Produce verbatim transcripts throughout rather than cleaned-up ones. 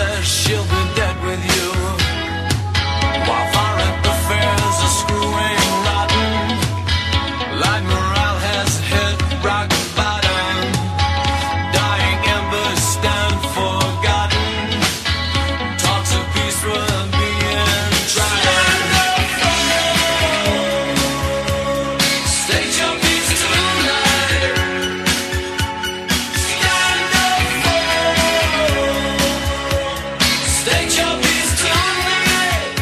says she'll be dead with you. While foreign affairs are screwing rotten, light morale has hit rock bottom. Dying embers stand forgotten. Talks of peace were being tried. State your peace tonight. Stand up for. State your peace tonight.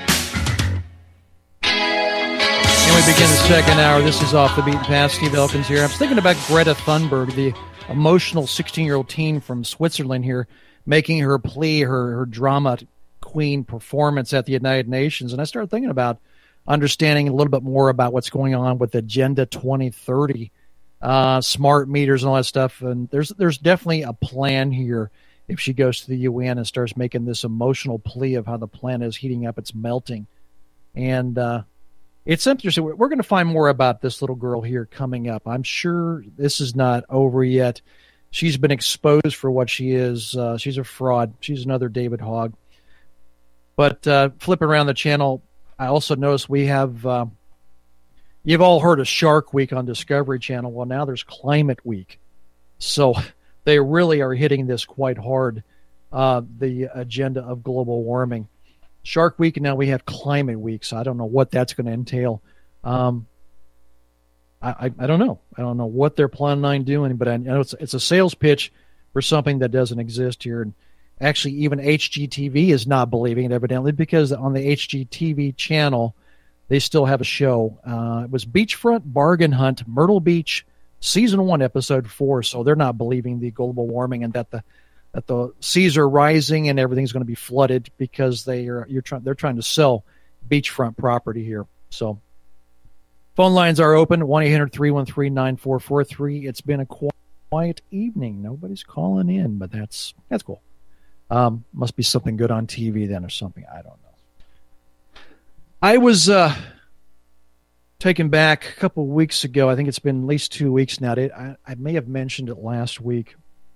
And we begin the second hour. This is Off the Beaten Path. Steve Elkins here. I was thinking about Greta Thunberg, the emotional sixteen-year-old teen from Switzerland here, making her plea, her, her drama queen performance at the United Nations. And I started thinking about understanding a little bit more about what's going on with Agenda twenty thirty, uh, smart meters and all that stuff. And there's there's definitely a plan here if she goes to the U N and starts making this emotional plea of how the planet is heating up, it's melting. And uh, it's interesting. We're going to find more about this little girl here coming up. I'm sure this is not over yet. She's been exposed for what she is. Uh, she's a fraud. She's another David Hogg. But uh, flipping around the channel, I also noticed we have, uh, you've all heard of Shark Week on Discovery Channel. Well, now there's Climate Week. So they really are hitting this quite hard, uh, the agenda of global warming. Shark Week, and now we have Climate Week, so I don't know what that's going to entail. Um, I, I, I don't know. I don't know what they're planning on doing, but I know it's, it's a sales pitch for something that doesn't exist here. And actually, even H G T V is not believing it, evidently, because on the H G T V channel, they still have a show. Uh, it was Beachfront Bargain Hunt, Myrtle Beach, Season one, Episode four, so they're not believing the global warming and that the that the seas are rising and everything's going to be flooded because they are you're trying they're trying to sell beachfront property here. So phone lines are open, one eight hundred three one three nine four four three. It's been a quiet evening. Nobody's calling in, but that's that's cool. Um, must be something good on T V then or something. I don't know. I was uh, taken back a couple of weeks ago. I think it's been at least two weeks now. I, I may have mentioned it last week.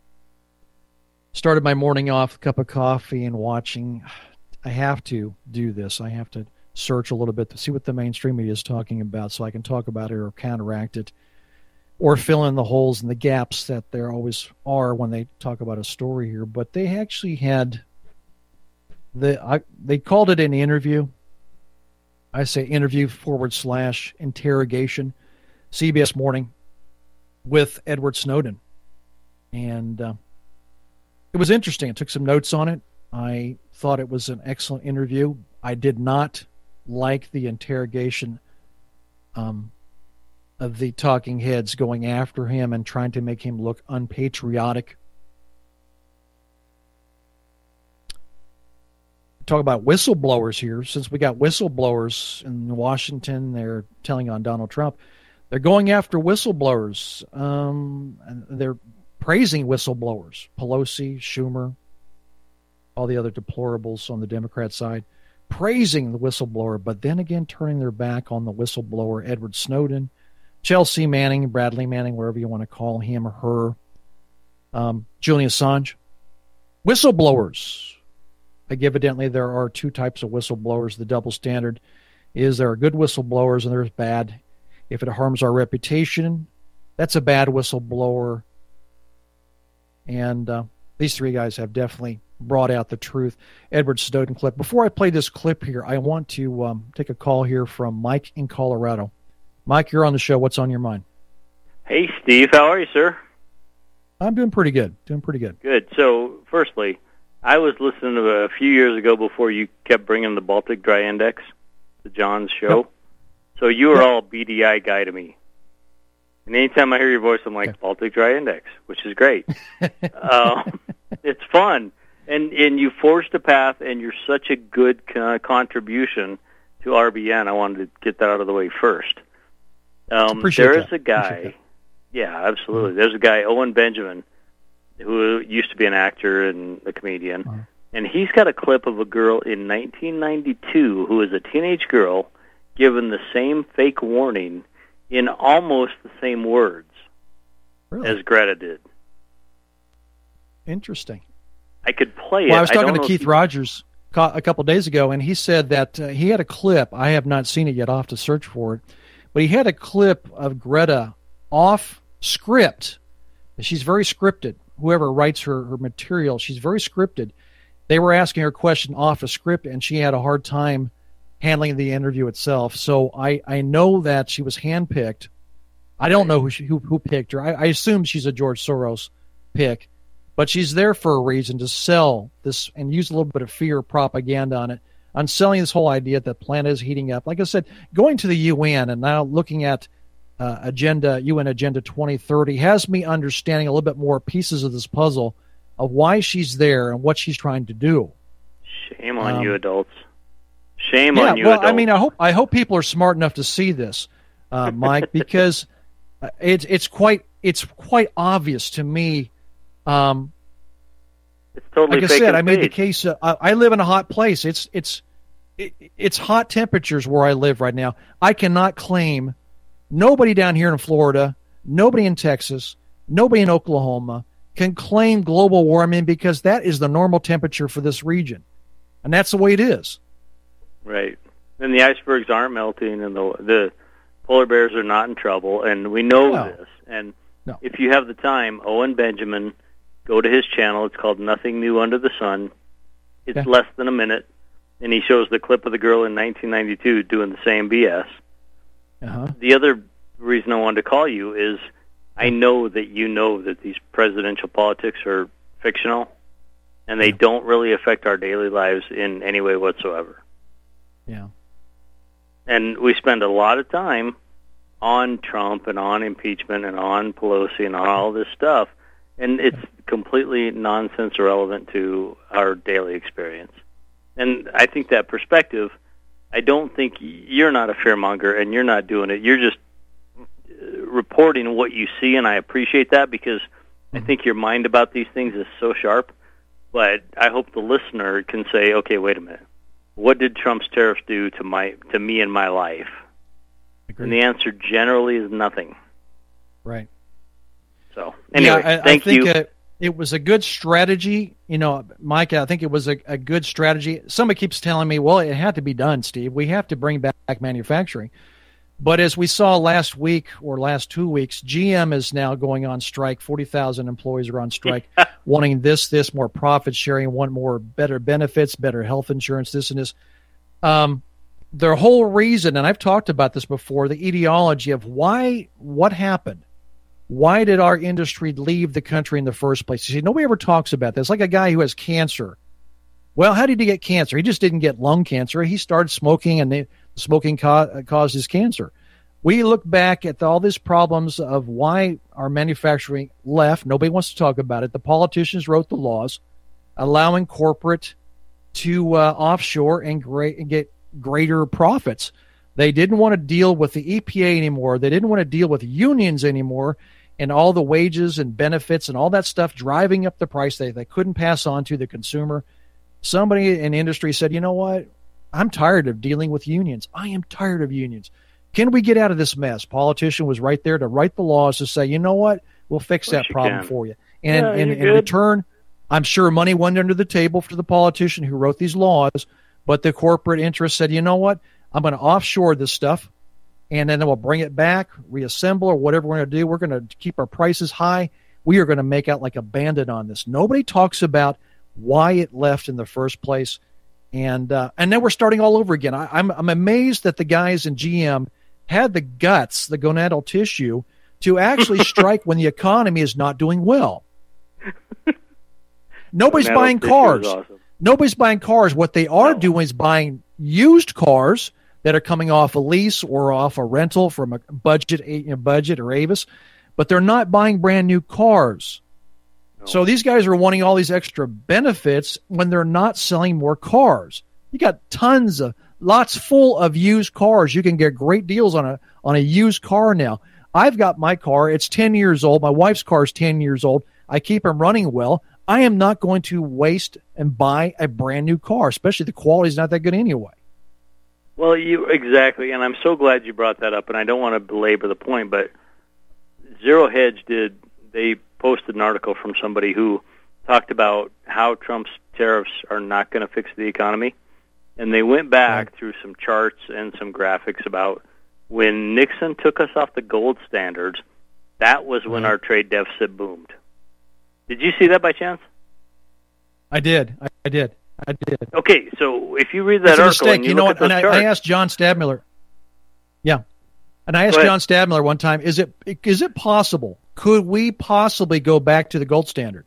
Started my morning off with a cup of coffee and watching. I have to do this. I have to search a little bit to see what the mainstream media is talking about so I can talk about it or counteract it or fill in the holes and the gaps that there always are when they talk about a story here. But they actually had, the I, they called it an interview. I say interview forward slash interrogation, C B S Morning, with Edward Snowden. And uh, it was interesting. I took some notes on it. I thought it was an excellent interview. I did not like the interrogation um, of the talking heads going after him and trying to make him look unpatriotic. Talk about whistleblowers here. Since we got whistleblowers in Washington, they're telling on Donald Trump. They're going after whistleblowers. Um, and they're praising whistleblowers. Pelosi, Schumer, all the other deplorables on the Democrat side, praising the whistleblower, but then again turning their back on the whistleblower, Edward Snowden, Chelsea Manning, Bradley Manning, wherever you want to call him or her, um, Julian Assange. Whistleblowers. Like evidently there are two types of whistleblowers. The double standard is there are good whistleblowers and there's bad. If it harms our reputation, that's a bad whistleblower. And uh, these three guys have definitely brought out the truth. Edward Snowden clip. Before I play this clip here, I want to um, take a call here from Mike in Colorado. Mike, you're on the show. What's on your mind? Hey, Steve. How are you, sir? I'm doing pretty good. Doing pretty good. Good. So, firstly, I was listening to a few years ago before you kept bringing the Baltic Dry Index, the John's show. Yep. So you were yep. all B D I guy to me. And anytime I hear your voice, I'm like, okay. Baltic Dry Index, which is great. uh, it's fun. And and you forged a path, and you're such a good uh, contribution to R B N. I wanted to get that out of the way first. Um, there is a guy, yeah, absolutely. Mm-hmm. There's a guy, Owen Benjamin, who used to be an actor and a comedian, mm-hmm. and he's got a clip of a girl in nineteen ninety-two who is a teenage girl given the same fake warning in almost the same words really? as Greta did. Interesting. I could play it. Well, I was talking don't to know Keith if you- Rogers co- a couple of days ago, and he said that uh, he had a clip. I have not seen it yet. I'll have to search for it. But he had a clip of Greta off script. She's very scripted. Whoever writes her, her material, she's very scripted. They were asking her a question off a script, and she had a hard time handling the interview itself. So I, I know that she was handpicked. I don't know who she, who, who picked her. I, I assume she's a George Soros pick, but she's there for a reason, to sell this and use a little bit of fear propaganda on it, on selling this whole idea that the planet is heating up. Like I said, going to the U N and now looking at uh, agenda U N Agenda twenty thirty has me understanding a little bit more pieces of this puzzle of why she's there and what she's trying to do. Shame on Um, you adults. Shame Yeah, on you well, adults. I mean, I hope I hope people are smart enough to see this, uh, Mike, because uh, it's it's quite it's quite obvious to me. Um, it's totally like I fake said, and I made the staged. case. Uh, I, I live in a hot place. It's it's it, it's hot temperatures where I live right now. I cannot claim. Nobody down here in Florida, nobody in Texas, nobody in Oklahoma can claim global warming because that is the normal temperature for this region, and that's the way it is. Right. And the icebergs aren't melting, and the the polar bears are not in trouble, and we know No. this. And No. if you have the time, Owen Benjamin, go to his channel. It's called Nothing New Under the Sun. It's Yeah. less than a minute, and he shows the clip of the girl in nineteen ninety-two doing the same B S. Uh-huh. The other reason I wanted to call you is I know that you know that these presidential politics are fictional, and they Yeah. don't really affect our daily lives in any way whatsoever. Yeah. And we spend a lot of time on Trump and on impeachment and on Pelosi and on all this stuff, and it's completely nonsense, irrelevant to our daily experience. And I think that perspective, I don't think you're not a fearmonger and you're not doing it. You're just uh, reporting what you see, and I appreciate that because I think your mind about these things is so sharp. But I hope the listener can say, okay, wait a minute. What did Trump's tariffs do to my to me in my life? Agreed. And the answer generally is nothing. Right. So anyway, yeah, I, thank I think you. Uh, it was a good strategy. You know, Mike, I think it was a, a good strategy. Somebody keeps telling me, well, it had to be done, Steve. We have to bring back manufacturing. But as we saw last week or last two weeks, G M is now going on strike. forty thousand employees are on strike, wanting this, this, more profit sharing, want more better benefits, better health insurance, this and this. Um, their whole reason, and I've talked about this before, the ideology of why, what happened. Why did our industry leave the country in the first place? You see, nobody ever talks about this. Like a guy who has cancer. Well, how did he get cancer? He just didn't get lung cancer. He started smoking, and the smoking ca- caused his cancer. We look back at all these problems of why our manufacturing left. Nobody wants to talk about it. The politicians wrote the laws allowing corporate to uh, offshore and, gra- and get greater profits. They didn't want to deal with the E P A anymore. They didn't want to deal with unions anymore and all the wages and benefits and all that stuff driving up the price they, they couldn't pass on to the consumer. Somebody in industry said, you know what? I'm tired of dealing with unions. I am tired of unions. Can we get out of this mess? Politician was right there to write the laws to say, you know what? We'll fix that you problem can. for you. And Yeah, in, you're in good. return, I'm sure money went under the table for the politician who wrote these laws, but the corporate interest said, you know what? I'm going to offshore this stuff, and then we'll bring it back, reassemble, or whatever we're going to do. We're going to keep our prices high. We are going to make out like a bandit on this. Nobody talks about why it left in the first place, and uh, and then we're starting all over again. I, I'm I'm amazed that the guys in G M had the guts, the gonadal tissue, to actually strike when the economy is not doing well. Nobody's Gonadal buying tissue is cars. awesome. Nobody's buying cars. What they are No. doing is buying used cars that are coming off a lease or off a rental from a budget, you know, budget or Avis, but they're not buying brand new cars. No. So these guys are wanting all these extra benefits when they're not selling more cars. You got tons of lots full of used cars. You can get great deals on a on a used car now. I've got my car. It's ten years old. My wife's car is ten years old. I keep them running well. I am not going to waste and buy a brand new car, especially the quality's not that good anyway. Well, you exactly, and I'm so glad you brought that up. And I don't want to belabor the point, but Zero Hedge did. They posted an article from somebody who talked about how Trump's tariffs are not going to fix the economy. And they went back Right. through some charts and some graphics about when Nixon took us off the gold standards, that was when Right. our trade deficit boomed. Did you see that by chance? I did. I, I did. I did. Okay, so if you read that It's a article mistake. and you, You know look what? at And those I, I charts, asked John Stadmiller. Yeah. And I asked Go ahead. John Stadmiller one time, is it is it possible? Could we possibly go back to the gold standard?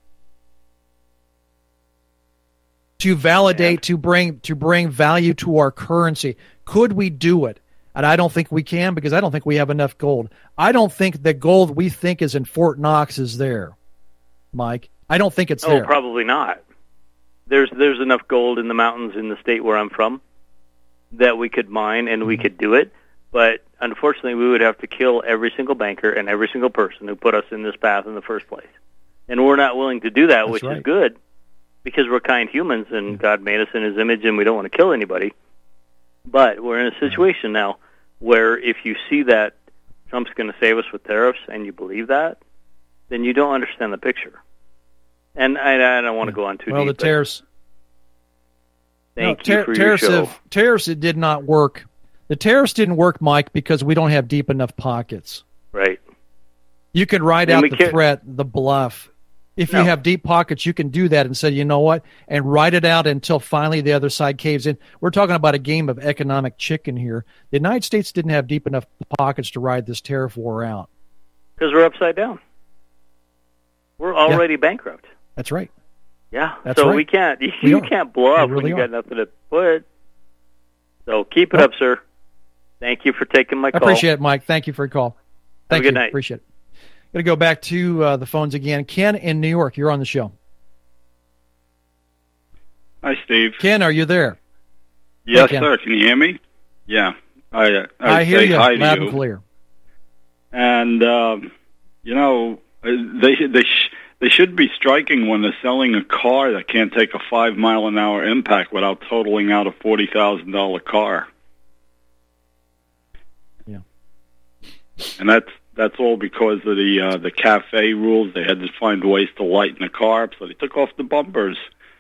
To validate, And- to bring to bring value to our currency. Could we do it? And I don't think we can because I don't think we have enough gold. I don't think the gold we think is in Fort Knox is there, Mike. I don't think it's oh, there. probably not. There's there's enough gold in the mountains in the state where I'm from that we could mine and we could do it. But unfortunately, we would have to kill every single banker and every single person who put us in this path in the first place. And we're not willing to do that, That's which right. is good because we're kind humans and God made us in His image and we don't want to kill anybody. But we're in a situation now where if you see that Trump's going to save us with tariffs and you believe that, then you don't understand the picture. And I, I don't want to go on too well, deep. the tariffs. but Thank no, you for your tariffs show. have- tariffs, it did not work. The tariffs didn't work, Mike, because we don't have deep enough pockets. Right. You can ride And out we the can't- threat, the bluff. If No. you have deep pockets, you can do that and say, you know what, and ride it out until finally the other side caves in. We're talking about a game of economic chicken here. The United States didn't have deep enough pockets to ride this tariff war out. Because we're upside down. We're already bankrupt. That's right. Yeah. That's so right. we can't. You, We you are. can't blow up We really when you are. got nothing to put. So keep it Well- up, sir. Thank you for taking my I call. appreciate it, Mike. Thank you for your call. Thank a good you. night. Appreciate it. Going to go back to uh, the phones again. Ken in New York, you're on the show. Hi, Steve. Ken, are you there? Yes, Ken. sir. Can you hear me? Yeah. I, uh, I, I hear say you hi loud to and you. clear. And, um, you know, uh, they, they, sh- they should be striking when they're selling a car that can't take a five mile an hour impact without totaling out a forty thousand dollars car. Yeah. And that's that's all because of the uh, the cafe rules. They had to find ways to lighten the car up, so they took off the bumpers.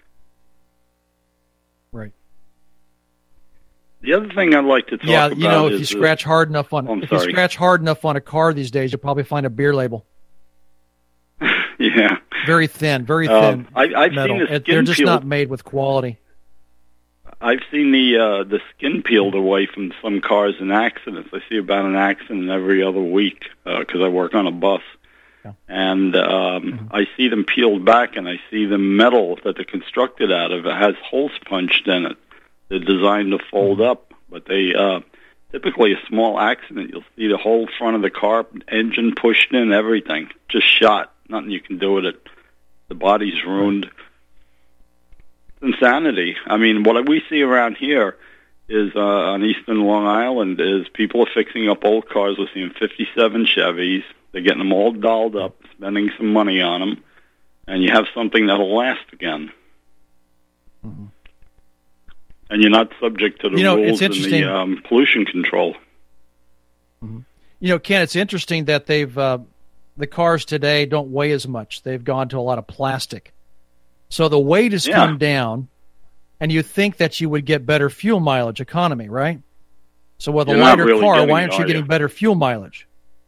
Right. The other thing I'd like to talk Yeah, about you know, if is you this- scratch hard enough on I'm if you sorry. scratch hard enough on a car these days, you'll probably find a beer label. yeah. Very thin, very Uh, thin I, I've metal. seen the It- skin They're just peeled. not made with quality. I've seen the uh, the skin peeled away from some cars in accidents. I see about an accident every other week because I work on a bus, Yeah. and um, I see them peeled back, and I see the metal that they're constructed out of. It has holes punched in it. They're designed to fold up, but they uh, typically a small accident. You'll see the whole front of the car, engine pushed in, everything just shot. Nothing you can do with it. The body's ruined. Insanity. I mean, what we see around here is uh, on Eastern Long Island is people are fixing up old cars. We're seeing fifty-seven Chevys. They're getting them all dolled up, spending some money on them, and you have something that'll last again. Mm-hmm. And you're not subject to the You know, rules it's and interesting. the um, pollution control. You know, Ken, it's interesting that they've uh, the cars today don't weigh as much. They've gone to a lot of plastic. So the weight has Yeah. come down, and you think that you would get better fuel mileage economy, right? So with a You're not lighter really car, getting why it, aren't you are getting you? better fuel mileage?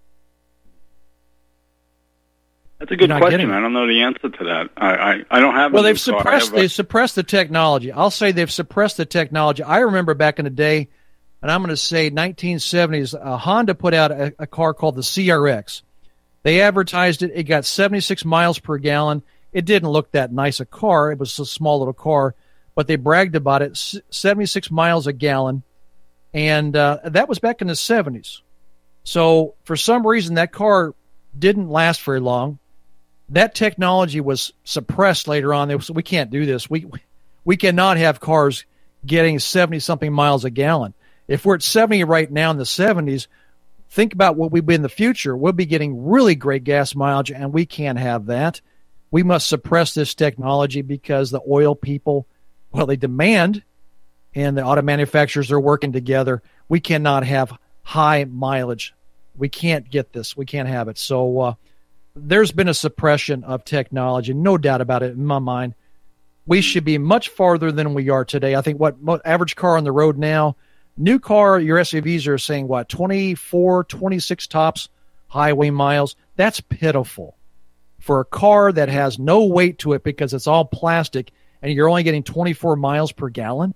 That's a good You're not question. getting it. I don't know the answer to that. I I, I don't have. Well, a they've new car. I suppressed have a- they've suppressed the technology. I'll say they've suppressed the technology. I remember back in the day, and I'm going to say nineteen seventies, uh, Honda put out a, a car called the C R X. They advertised it. It got seventy-six miles per gallon. It didn't look that nice a car. It was a small little car, but they bragged about it, s- seventy-six miles a gallon, and uh, that was back in the seventies. So for some reason, that car didn't last very long. That technology was suppressed later on. They said, we can't do this. We we cannot have cars getting seventy-something miles a gallon. If we're at seventy right now in the seventies, think about what we'll be in the future. We'll be getting really great gas mileage, and we can't have that. We must suppress this technology because the oil people, well, they demand, and the auto manufacturers are working together. We cannot have high mileage. We can't get this. We can't have it. So, uh, there's been a suppression of technology, no doubt about it in my mind. We should be much farther than we are today. I think what mo- average car on the road now, new car, your S U Vs are saying what, twenty-four, twenty-six tops highway miles. That's pitiful for a car that has no weight to it because it's all plastic and you're only getting twenty-four miles per gallon.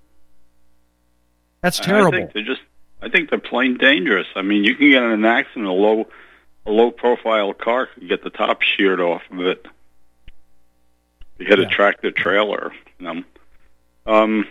That's terrible. I think they're just, I think they're plain dangerous. I mean, you can get in an accident, a low, a low profile car could get the top sheared off of it. You hit Yeah. a tractor trailer, you know. Um,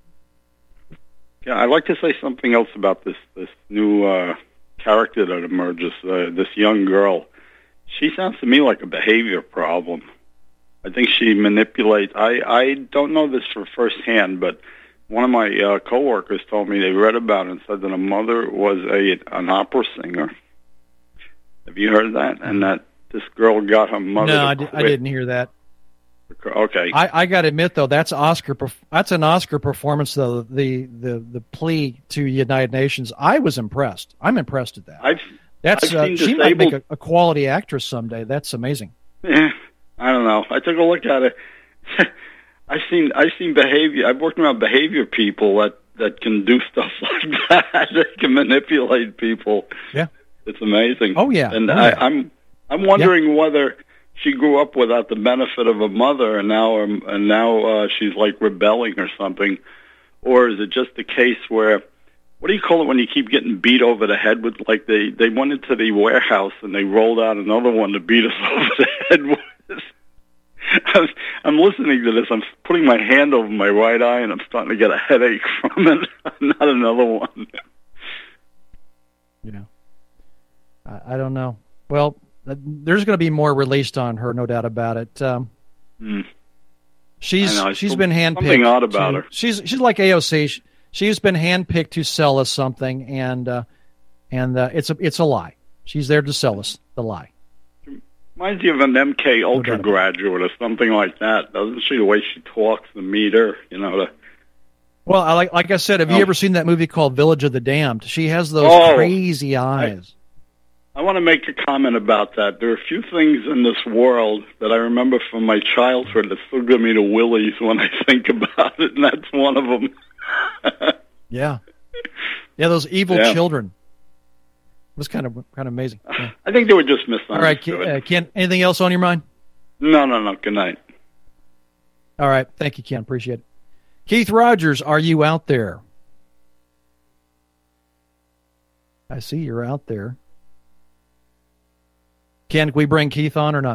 yeah, I'd like to say something else about this this new uh, character that emerges. Uh, this young girl, she sounds to me like a behavior problem. I think she manipulates. I I don't know this for firsthand, but one of my uh, coworkers told me they read about it and said that her mother was a an opera singer. Have you heard that? And that this girl got her mother. No, to I, di- I quit. didn't hear that. Okay. I, I got to admit, though, that's Oscar. perf- That's an Oscar performance, though. The the the plea to United Nations. I was impressed. I'm impressed at that. I've That's I've uh, seen she might make disabled- a, a quality actress someday. That's amazing. Eh, I don't know. I took a look at it. I've seen I've seen behavior. I've worked around behavior people that, that can do stuff like that. They can manipulate people. Yeah. It's amazing. Oh, yeah. And Oh, I, yeah. I'm I'm wondering whether she grew up without the benefit of a mother, and now um, and now uh, she's like rebelling or something, or is it just a case where, what do you call it when you keep getting beat over the head with, like they they went into the warehouse and they rolled out another one to beat us over the head with? I'm, I'm listening to this. I'm putting my hand over my right eye, and I'm starting to get a headache from it. Not another one. You know, I, I don't know. Well, uh, there's going to be more released on her, no doubt about it. Um, Mm. she's I know, she's it's been handpicked. something odd about to- her. She's she's like A O C. She, she's been handpicked to sell us something, and uh, and uh, it's a it's a lie. She's there to sell us the lie. Reminds you of an M K Ultra doubt. graduate or something like that, doesn't she? The way she talks, the meter, you know. The, Well, I like like I said, have you Oh. ever seen that movie called Village of the Damned? She has those Oh. crazy eyes. I want to make a comment about that. There are a few things in this world that I remember from my childhood that still give me the willies when I think about it, and that's one of them. Yeah, yeah, those evil Yeah. children. It was kind of kind of amazing. Yeah. I think they were just All right, Ken, misunderstood. uh, Ken, anything else on your mind? No, no, no. Good night. All right, thank you, Ken. Appreciate it. Keith Rogers, are you out there? I see you're out there. Ken, can we bring Keith on or not?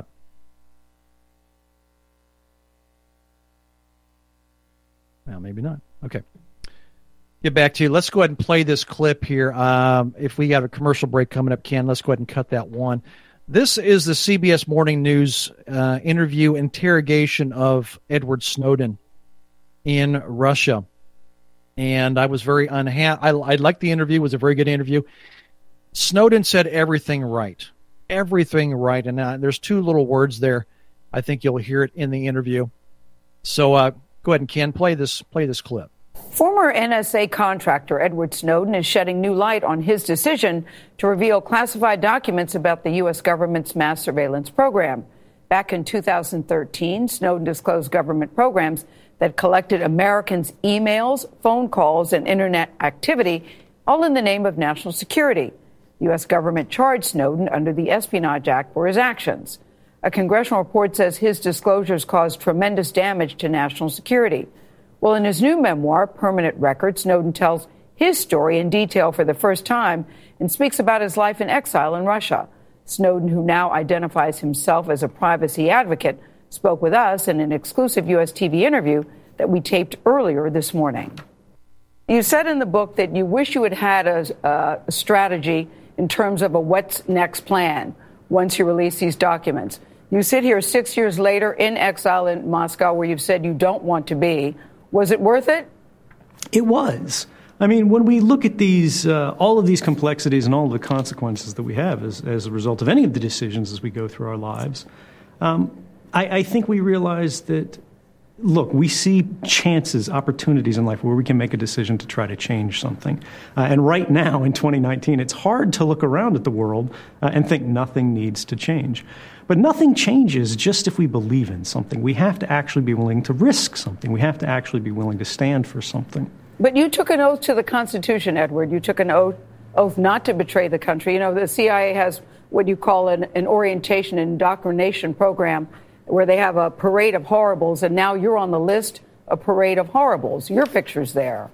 Well, maybe not. Okay. Get back to you. Let's go ahead and play this clip here. Um, if we got a commercial break coming up, Ken, let's go ahead and cut that one. This is the C B S Morning News uh, interview interrogation of Edward Snowden in Russia. And I was very unhappy. I, I liked the interview. It was a very good interview. Snowden said everything right. Everything right. And uh, there's two little words there. I think you'll hear it in the interview. So uh, go ahead and, Ken, play this, play this clip. Former N S A contractor Edward Snowden is shedding new light on his decision to reveal classified documents about the U S government's mass surveillance program. Back in two thousand thirteen, Snowden disclosed government programs that collected Americans' emails, phone calls, and internet activity, all in the name of national security. The U S government charged Snowden under the Espionage Act for his actions. A congressional report says his disclosures caused tremendous damage to national security. Well, in his new memoir, Permanent Record, Snowden tells his story in detail for the first time and speaks about his life in exile in Russia. Snowden, who now identifies himself as a privacy advocate, spoke with us in an exclusive U S T V interview that we taped earlier this morning. You said in the book that you wish you had had a, a strategy in terms of a what's next plan once you release these documents. You sit here six years later in exile in Moscow, where you've said you don't want to be. Was it worth it? It was. I mean, when we look at these, uh, all of these complexities and all of the consequences that we have as, as a result of any of the decisions as we go through our lives, um, I, I think we realize that look, we see chances, opportunities in life where we can make a decision to try to change something. Uh, and right now, in twenty nineteen, it's hard to look around at the world uh, and think nothing needs to change. But nothing changes just if we believe in something. We have to actually be willing to risk something. We have to actually be willing to stand for something. But you took an oath to the Constitution, Edward. You took an oath, oath not to betray the country. You know, the C I A has what you call an, an orientation and indoctrination program where they have a parade of horribles, and now you're on the list, a parade of horribles. Your picture's there.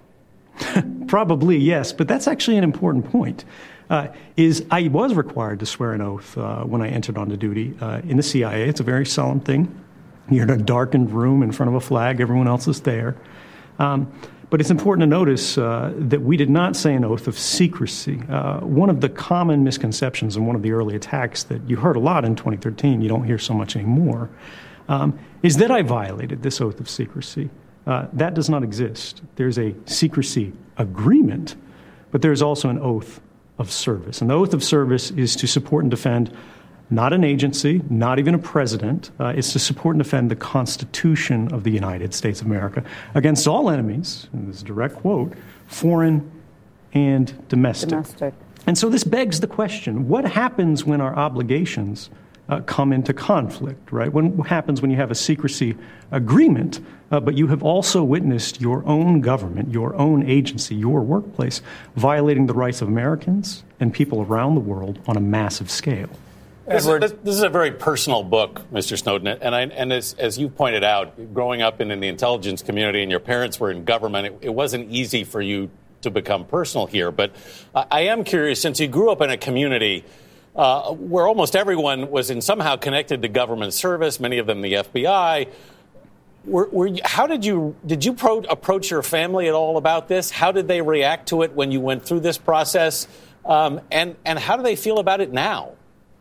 Probably, yes, but that's actually an important point. Uh, is I was required to swear an oath uh, when I entered onto duty uh, in the C I A. It's a very solemn thing. You're in a darkened room in front of a flag. Everyone else is there. Um, but it's important to notice uh, that we did not say an oath of secrecy. Uh, one of the common misconceptions and one of the early attacks that you heard a lot in twenty thirteen, you don't hear so much anymore, um, is that I violated this oath of secrecy. Uh, that does not exist. There's a secrecy agreement, but there's also an oath of service. And the oath of service is to support and defend not an agency, not even a president. Uh, it's to support and defend the Constitution of the United States of America against all enemies, and this is a direct quote, foreign and domestic. Domestic. And so this begs the question, what happens when our obligations uh, come into conflict, right? What happens when you have a secrecy agreement, uh, but you have also witnessed your own government, your own agency, your workplace, violating the rights of Americans and people around the world on a massive scale? This is, this is a very personal book, Mister Snowden, and I, and as, as you pointed out, growing up in, in the intelligence community and your parents were in government, it, it wasn't easy for you to become personal here. But uh, I am curious, since you grew up in a community uh, where almost everyone was in somehow connected to government service, many of them the F B I, were, were you, how did you did you pro- approach your family at all about this? How did they react to it when you went through this process, um, and and how do they feel about it now?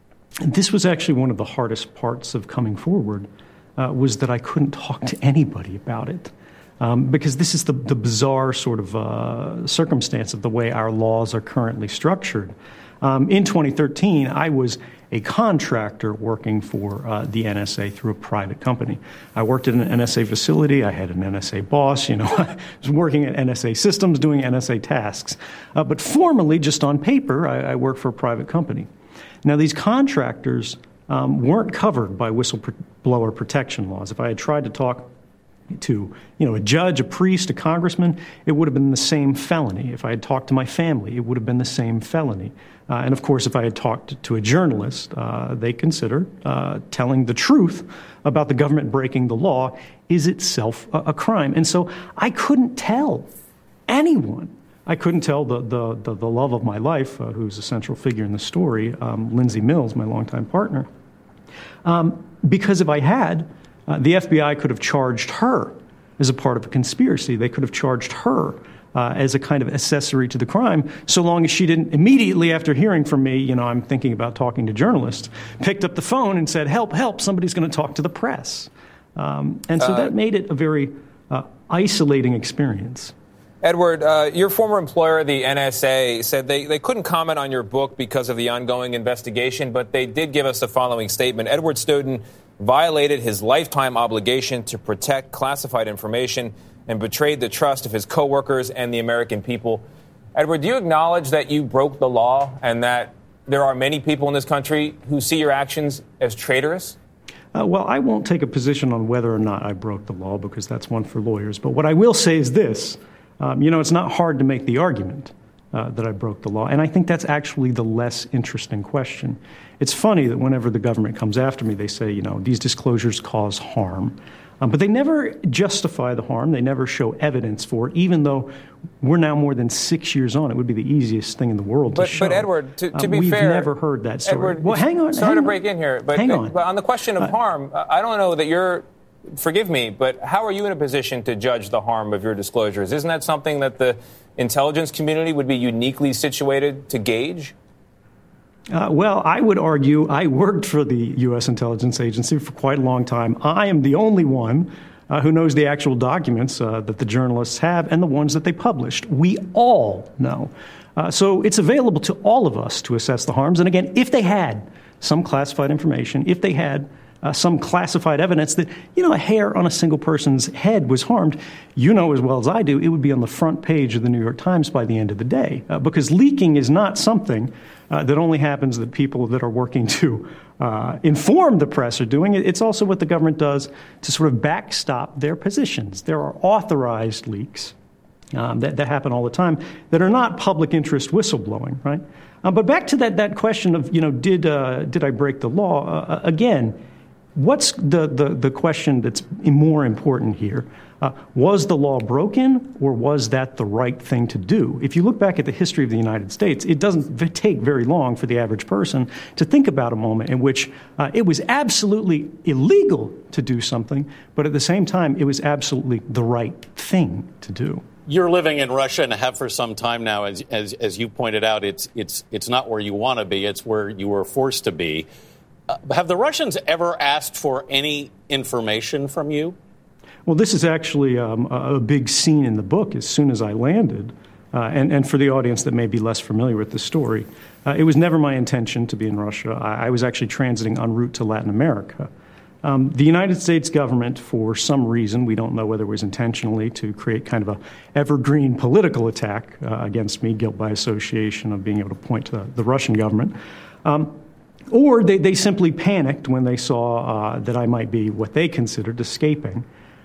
This was actually one of the hardest parts of coming forward, uh, was that I couldn't talk to anybody about it. Um, because this is the, the bizarre sort of uh, circumstance of the way our laws are currently structured. Um, in twenty thirteen, I was a contractor working for uh, the N S A through a private company. I worked at an N S A facility. I had an N S A boss. You know, I was working at N S A systems, doing N S A tasks. Uh, but formally, just on paper, I, I worked for a private company. Now, these contractors um, weren't covered by whistleblower protection laws. If I had tried to talk to, you know, a judge, a priest, a congressman, it would have been the same felony. If I had talked to my family, it would have been the same felony. Uh, and, of course, if I had talked to a journalist, uh, they consider uh, telling the truth about the government breaking the law is itself a, a crime. And so I couldn't tell anyone. I couldn't tell the, the, the, the love of my life, uh, who's a central figure in the story, um, Lindsay Mills, my longtime partner. Um, because if I had, uh, the F B I could have charged her as a part of a conspiracy. They could have charged her uh, as a kind of accessory to the crime, so long as she didn't immediately after hearing from me, you know, I'm thinking about talking to journalists, picked up the phone and said, help, help, somebody's going to talk to the press. Um, and so uh, that made it a very uh, isolating experience. Edward, uh, your former employer, the N S A, said they, they couldn't comment on your book because of the ongoing investigation, but they did give us the following statement. Edward Snowden violated his lifetime obligation to protect classified information and betrayed the trust of his coworkers and the American people. Edward, do you acknowledge that you broke the law and that there are many people in this country who see your actions as traitorous? Uh, well, I won't take a position on whether or not I broke the law because that's one for lawyers. But what I will say is this. Um, you know, it's not hard to make the argument uh, that I broke the law, and I think that's actually the less interesting question. It's funny that whenever the government comes after me, they say, you know, these disclosures cause harm. Um, but they never justify the harm. They never show evidence for it, even though we're now more than six years on. It would be the easiest thing in the world but, to show. But, Edward, to, to um, be we've fair... We've never heard that story. Edward, well, hang on. Sorry hang to on. break in here, but, hang on. but on the question of uh, harm, I don't know that you're... Forgive me, but how are you in a position to judge the harm of your disclosures? Isn't that something that the intelligence community would be uniquely situated to gauge? Uh, well, I would argue I worked for the U S intelligence agency for quite a long time. I am the only one uh, who knows the actual documents uh, that the journalists have and the ones that they published. We all know. Uh, so it's available to all of us to assess the harms. And again, if they had some classified information, if they had uh, some classified evidence that, you know, a hair on a single person's head was harmed, you know as well as I do, it would be on the front page of the New York Times by the end of the day. Uh, because leaking is not something uh, that only happens that people that are working to uh, inform the press are doing. It's also what the government does to sort of backstop their positions. There are authorized leaks um, that, that happen all the time that are not public interest whistleblowing, right? Uh, but back to that, that question of, you know, did uh, did I break the law? Uh, again, what's the, the, the question that's more important here? Uh, was the law broken, or was that the right thing to do? If you look back at the history of the United States, it doesn't v- take very long for the average person to think about a moment in which uh, it was absolutely illegal to do something, but at the same time, it was absolutely the right thing to do. You're living in Russia and have for some time now. As as, as you pointed out, it's it's it's not where you want to be. It's where you were forced to be. Uh, have the Russians ever asked for any information from you? Well, this is actually um, a big scene in the book as soon as I landed. Uh, and, and for the audience that may be less familiar with the story, uh, it was never my intention to be in Russia. I, I was actually transiting en route to Latin America. Um, the United States government, for some reason, we don't know whether it was intentionally to create kind of a evergreen political attack uh, against me, guilt by association of being able to point to the, the Russian government, um, or they, they simply panicked when they saw uh, that I might be what they considered escaping.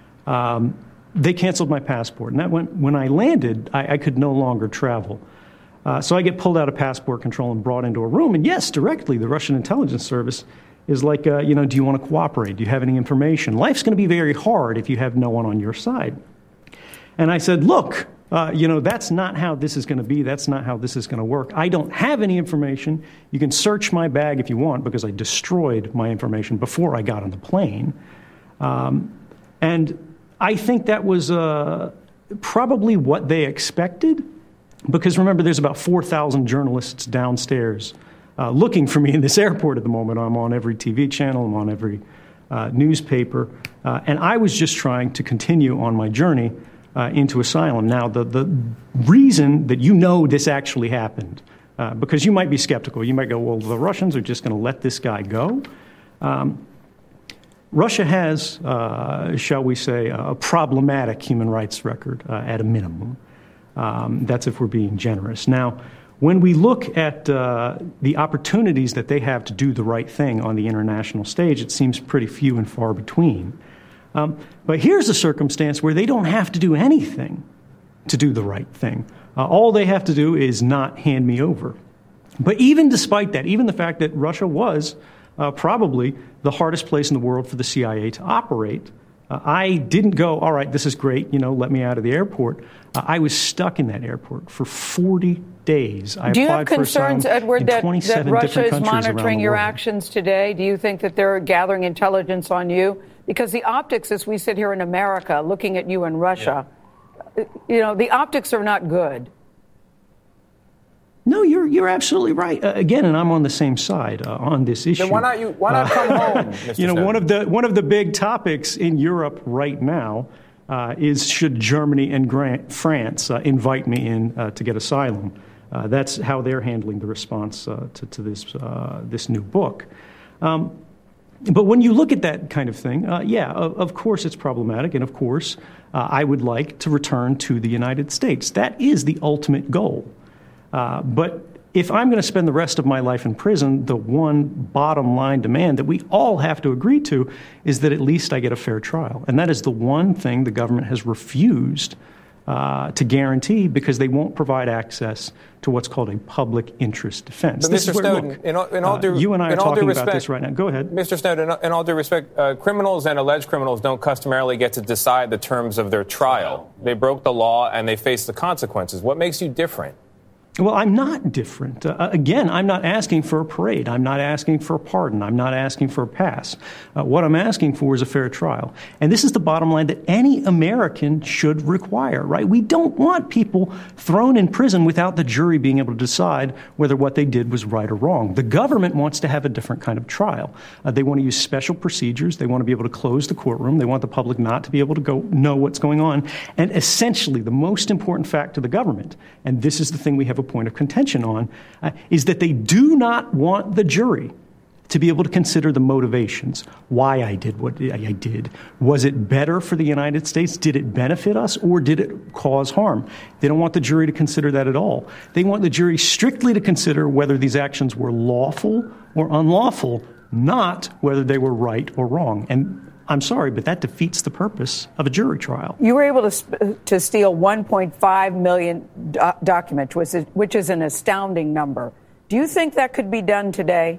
Um, they canceled my passport, and that went, when I landed, I, I could no longer travel. Uh, so I get pulled out of passport control and brought into a room, and yes, directly, the Russian intelligence service is like, uh, you know, do you want to cooperate? Do you have any information? Life's going to be very hard if you have no one on your side. And I said, look, uh, you know, that's not how this is going to be. That's not how this is going to work. I don't have any information. You can search my bag if you want, because I destroyed my information before I got on the plane. Um, and I think that was uh, probably what they expected, because remember, there's about four thousand journalists downstairs Uh, looking for me in this airport at the moment. I'm on every T V channel, I'm on every uh, newspaper, uh, and I was just trying to continue on my journey uh, into asylum. Now, the, the reason that you know this actually happened, uh, because you might be skeptical, you might go, well, the Russians are just going to let this guy go. Um, Russia has, uh, shall we say, a problematic human rights record uh, at a minimum. Um, that's if we're being generous. Now, when we look at uh, the opportunities that they have to do the right thing on the international stage, it seems pretty few and far between. Um, but here's a circumstance where they don't have to do anything to do the right thing. Uh, all they have to do is not hand me over. But even despite that, even the fact that Russia was uh, probably the hardest place in the world for the C I A to operate, Uh, I didn't go, all right, this is great, you know, let me out of the airport. Uh, I was stuck in that airport for forty days. I Do you have applied for concerns, asylum Edward, in that, twenty-seven that Russia different is countries around monitoring the your world. actions today? Do you think that they're gathering intelligence on you? Because the optics, as we sit here in America looking at you in Russia, yeah. you know, the optics are not good. No, you're you're absolutely right. Uh, again, and I'm on the same side uh, on this issue. Then why not you? Why not come uh, home, Mister You know, Snowden? one of the one of the big topics in Europe right now uh, is should Germany and Grant, France uh, invite me in uh, to get asylum? Uh, that's how they're handling the response uh, to to this uh, this new book. Um, but when you look at that kind of thing, uh, yeah, of, of course it's problematic, and of course uh, I would like to return to the United States. That is the ultimate goal. Uh, but if I'm going to spend the rest of my life in prison, the one bottom line demand that we all have to agree to is that at least I get a fair trial. And that is the one thing the government has refused uh, to guarantee, because they won't provide access to what's called a public interest defense. But this Mister is where, Snowden, look, in all, in all uh, due, you and I are in all due talking respect, about this right now. Go ahead. Mister Snowden, in all due respect, uh, criminals and alleged criminals don't customarily get to decide the terms of their trial. They broke the law and they face the consequences. What makes you different? Well, I'm not different. Uh, again, I'm not asking for a parade. I'm not asking for a pardon. I'm not asking for a pass. Uh, what I'm asking for is a fair trial. And this is the bottom line that any American should require, right? We don't want people thrown in prison without the jury being able to decide whether what they did was right or wrong. The government wants to have a different kind of trial. Uh, they want to use special procedures. They want to be able to close the courtroom. They want the public not to be able to go know what's going on. And essentially, the most important fact to the government, and this is the thing we have a point of contention on, uh, is that they do not want the jury to be able to consider the motivations, why I did what I did. Was it better for the United States? Did it benefit us, or did it cause harm? They don't want the jury to consider that at all. They want the jury strictly to consider whether these actions were lawful or unlawful, not whether they were right or wrong. And I'm sorry, but that defeats the purpose of a jury trial. You were able to sp- to steal one point five million do- documents, which is, which is an astounding number. Do you think that could be done today?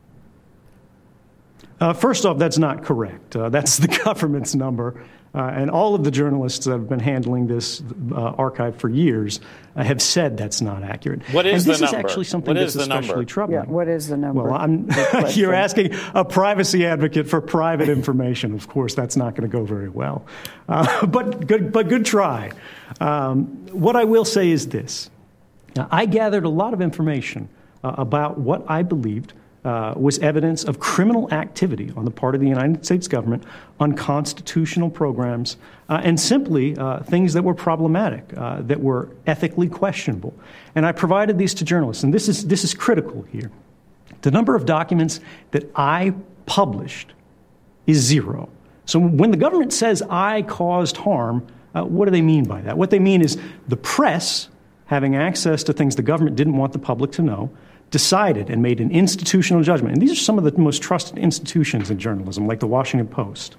Uh, first off, that's not correct. Uh, that's the government's number. Uh, and all of the journalists that have been handling this uh, archive for years uh, have said that's not accurate. What is and this the number? is actually something What that's is the especially number? troubling. Yeah, what is the number? Well, I'm, you're asking a privacy advocate for private information. Of course, that's not going to go very well. Uh, but good, but good try. Um, what I will say is this. Now, I gathered a lot of information uh, about what I believed Uh, was evidence of criminal activity on the part of the United States government, unconstitutional programs, uh, and simply uh, things that were problematic, uh, that were ethically questionable. And I provided these to journalists, and this is this is critical here. The number of documents that I published is zero. So when the government says I caused harm, uh, what do they mean by that? What they mean is the press, having access to things the government didn't want the public to know, decided and made an institutional judgment. And these are some of the most trusted institutions in journalism, like the Washington Post.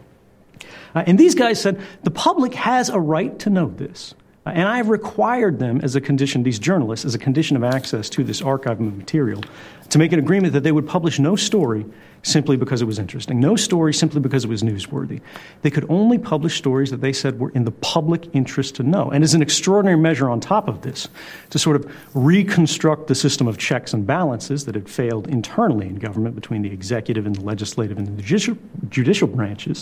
Uh, and these guys said the public has a right to know this. Uh, and I've required them as a condition, these journalists, as a condition of access to this archive of material, to make an agreement that they would publish no story simply because it was interesting, no story simply because it was newsworthy. They could only publish stories that they said were in the public interest to know. And as an extraordinary measure on top of this, to sort of reconstruct the system of checks and balances that had failed internally in government between the executive and the legislative and the judicial, judicial branches,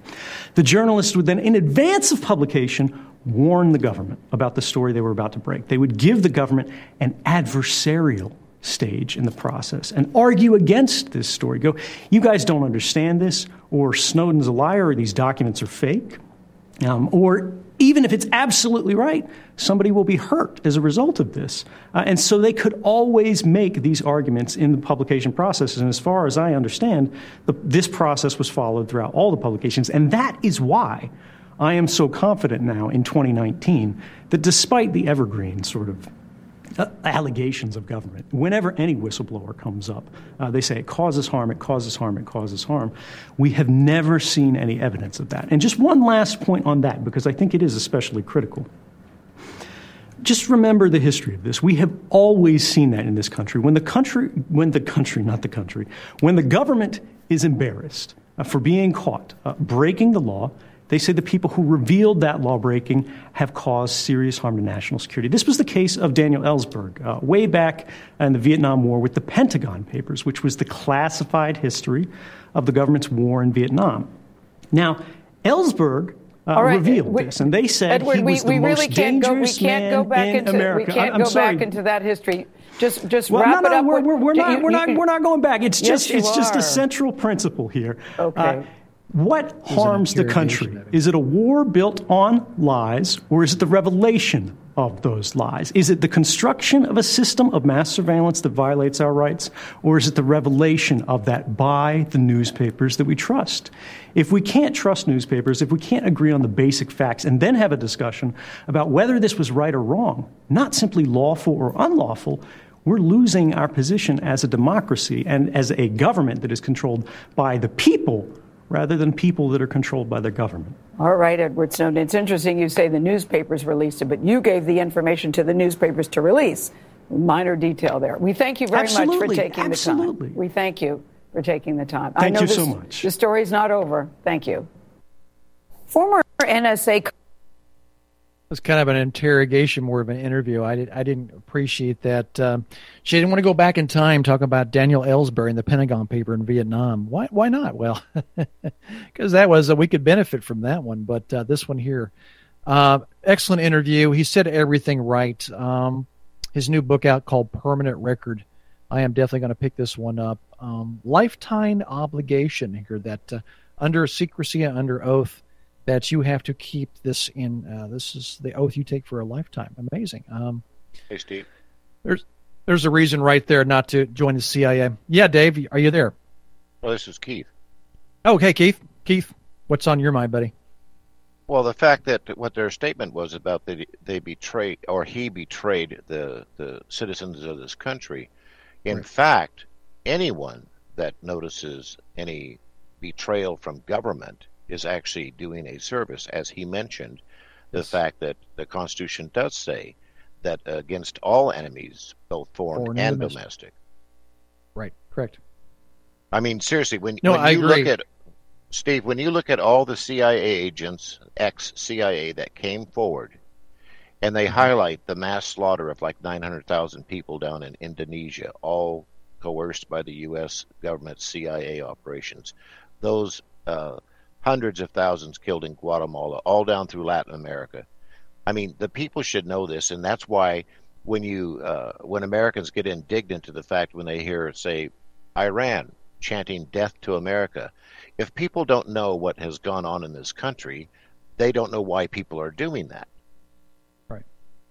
the journalists would then, in advance of publication, warn the government about the story they were about to break. They would give the government an adversarial stage in the process and argue against this story. Go, you guys don't understand this, or Snowden's a liar, or these documents are fake. Um, or even if it's absolutely right, somebody will be hurt as a result of this. Uh, and so they could always make these arguments in the publication process. And as far as I understand, the, this process was followed throughout all the publications. And that is why I am so confident now in twenty nineteen that despite the evergreen sort of Uh, allegations of government. Whenever any whistleblower comes up, uh, they say it causes harm, it causes harm, it causes harm. We have never seen any evidence of that. And just one last point on that, because I think it is especially critical. Just remember the history of this. We have always seen that in this country. When the country, when the country, not the country, when the government is embarrassed uh, for being caught uh, breaking the law, they say the people who revealed that lawbreaking have caused serious harm to national security. This was the case of Daniel Ellsberg uh, way back in the Vietnam War with the Pentagon Papers, which was the classified history of the government's war in Vietnam. Now, Ellsberg uh, right, revealed we, this, and they said Edward, he was we, the we most really can't dangerous go, we can't man go back in into, America. We can't I'm go sorry. back into that history. Just, just well, wrap no, no, it up. We're, with, we're, we're you, not. you, we're you not. can, we're not going back. It's yes, just. you It's just are. a central principle here. Okay. Uh, what harms the country? interrogation of it. Is it a war built on lies, or is it the revelation of those lies? Is it the construction of a system of mass surveillance that violates our rights, or is it the revelation of that by the newspapers that we trust? If we can't trust newspapers, if we can't agree on the basic facts and then have a discussion about whether this was right or wrong, not simply lawful or unlawful, we're losing our position as a democracy and as a government that is controlled by the people rather than people that are controlled by their government. All right, Edward Snowden. It's interesting you say the newspapers released it, but you gave the information to the newspapers to release. Minor detail there. We thank you very Absolutely, much for taking absolutely. the time. We thank you for taking the time. Thank I know you this, so much. The story's not over. Thank you. Former N S A... It was kind of an interrogation, more of an interview. I, did, I didn't appreciate that. Um, she didn't want to go back in time, talk about Daniel Ellsberg and the Pentagon paper in Vietnam. Why Why not? Well, because that was, uh, we could benefit from that one. But uh, this one here, uh, excellent interview. He said everything right. Um, his new book out called Permanent Record. I am definitely going to pick this one up. Um, lifetime obligation here that uh, under secrecy and under oath, that you have to keep this in. Uh, this is the oath you take for a lifetime. Amazing. Um, Hey, Steve. there's there's a reason right there not to join the C I A. Yeah, Dave, are you there? Well, this is Keith. Okay, Keith. Keith, what's on your mind, buddy? Well, the fact that what their statement was about that they betrayed or he betrayed the, the citizens of this country. In Right. fact, anyone that notices any betrayal from government is actually doing a service, as he mentioned, the Yes. fact that the Constitution does say that against all enemies, both foreign, Foreign and and domestic. domestic. Right, correct. I mean, seriously, when, No, when I you agree. look at Steve, when you look at all the C I A agents, ex-C I A, that came forward, and they highlight the mass slaughter of like nine hundred thousand people down in Indonesia, all coerced by the U S government C I A operations, those uh, hundreds of thousands killed in Guatemala, all down through Latin America. I mean, the people should know this, and that's why when you uh, when Americans get indignant to the fact when they hear, say, Iran chanting death to America, if people don't know what has gone on in this country, they don't know why people are doing that. Right.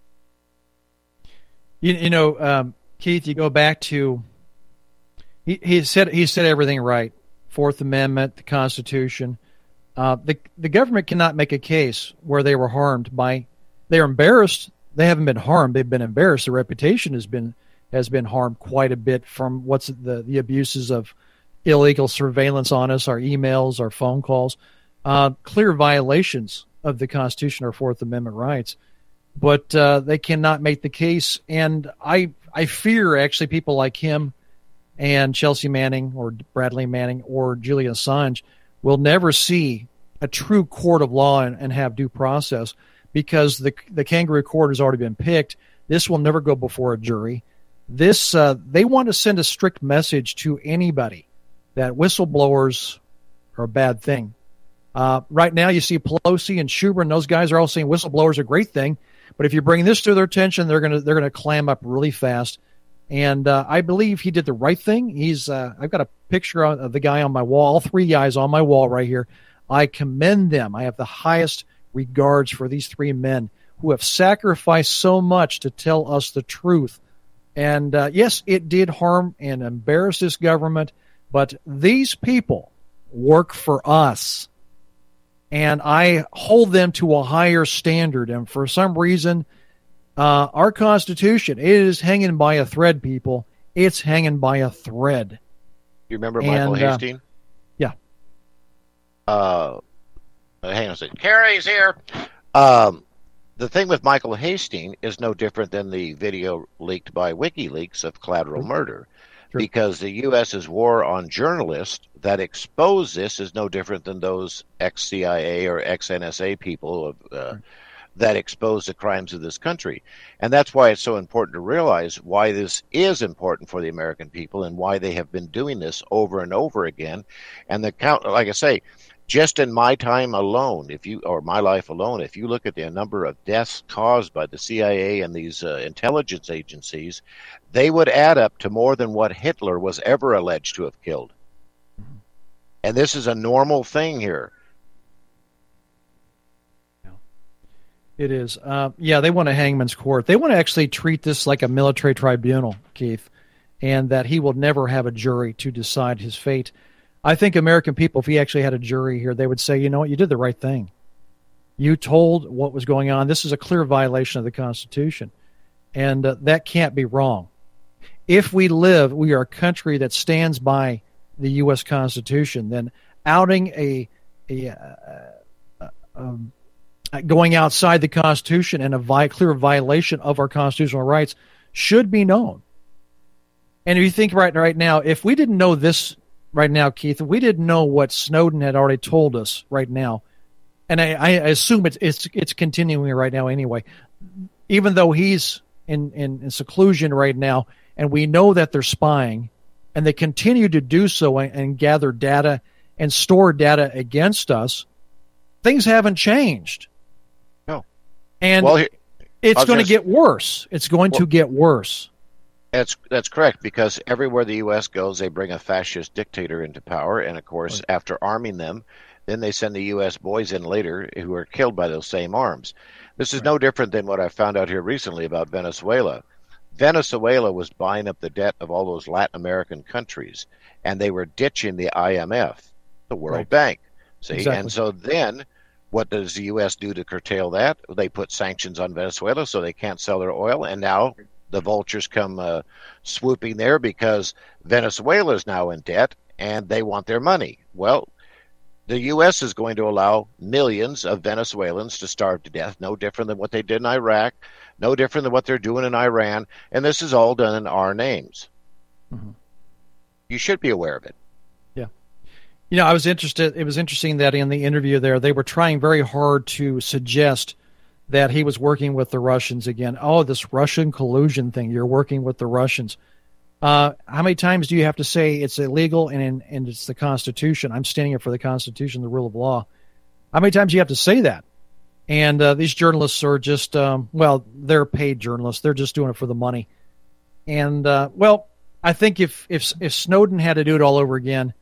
You, you know, um, Keith, you go back to he, he said he said everything right. Fourth Amendment, the Constitution. Uh, the the government cannot make a case where they were harmed by. They are embarrassed. They haven't been harmed. They've been embarrassed. Their reputation has been has been harmed quite a bit from what's the the abuses of illegal surveillance on us, our emails, our phone calls, uh, clear violations of the Constitution, our Fourth Amendment rights. But uh, they cannot make the case, and I I fear actually people like him and Chelsea Manning or Bradley Manning or Julian Assange will never see a true court of law and, and have due process because the the kangaroo court has already been picked. This will never go before a jury. This uh, they want to send a strict message to anybody that whistleblowers are a bad thing. Uh, right now, you see Pelosi and Schumer and those guys are all saying whistleblowers are a great thing. But if you bring this to their attention, they're gonna they're gonna clam up really fast. And uh, I believe he did the right thing. He's uh, I've got a picture of the guy on my wall, all three guys on my wall right here. I commend them. I have the highest regards for these three men who have sacrificed so much to tell us the truth. And uh, yes, it did harm and embarrass this government, but these people work for us. And I hold them to a higher standard. And for some reason, uh, our Constitution, it is hanging by a thread, people. It's hanging by a thread. You remember Michael And, uh, Hastings? Yeah. Uh, hang on a second. Carrie's here. Um, the thing with Michael Hastings is no different than the video leaked by WikiLeaks of collateral murder. Sure. Because the U S's war on journalists that expose this is no different than those ex-C I A or ex-N S A people of, uh, that expose the crimes of this country. And that's why it's so important to realize why this is important for the American people and why they have been doing this over and over again. And the count, like I say, just in my time alone, if you or my life alone, if you look at the number of deaths caused by the C I A and these uh, intelligence agencies, they would add up to more than what Hitler was ever alleged to have killed. And this is a normal thing here. It is. Uh, yeah, they want a hangman's court. They want to actually treat this like a military tribunal, Keith, and that he will never have a jury to decide his fate. I think American people, if he actually had a jury here, they would say, you know what, you did the right thing. You told what was going on. This is a clear violation of the Constitution, and uh, that can't be wrong. If we live, we are a country that stands by the U S Constitution, then outing a, a uh, um, going outside the Constitution and a vi- clear violation of our constitutional rights should be known. And if you think right right now, if we didn't know this right now, Keith, if we didn't know what Snowden had already told us right now, and I, I assume it's, it's it's continuing right now anyway, even though he's in, in, in seclusion right now, and we know that they're spying, and they continue to do so and, and gather data and store data against us, things haven't changed. No. And Well, here- it's was going to gonna get worse. It's going to Well- get worse. That's that's correct, because everywhere the U S goes, they bring a fascist dictator into power, and of course, after arming them, then they send the U S boys in later who are killed by those same arms. This is no different than what I found out here recently about Venezuela. Venezuela was buying up the debt of all those Latin American countries, and they were ditching the I M F, the World Right. Bank. See, Exactly. and so then what does the U S do to curtail that? They put sanctions on Venezuela so they can't sell their oil, and now the vultures come uh, swooping there because Venezuela is now in debt and they want their money. Well, the U S is going to allow millions of Venezuelans to starve to death, no different than what they did in Iraq, no different than what they're doing in Iran, and this is all done in our names. Mm-hmm. You should be aware of it. You know, I was interested. It was interesting that in the interview there, they were trying very hard to suggest that he was working with the Russians again. Oh, this Russian collusion thing. You're working with the Russians. Uh, how many times do you have to say it's illegal and and it's the Constitution? I'm standing up for the Constitution, the rule of law. How many times do you have to say that? And uh, these journalists are just, um, well, they're paid journalists. They're just doing it for the money. And, uh, well, I think if, if if Snowden had to do it all over again,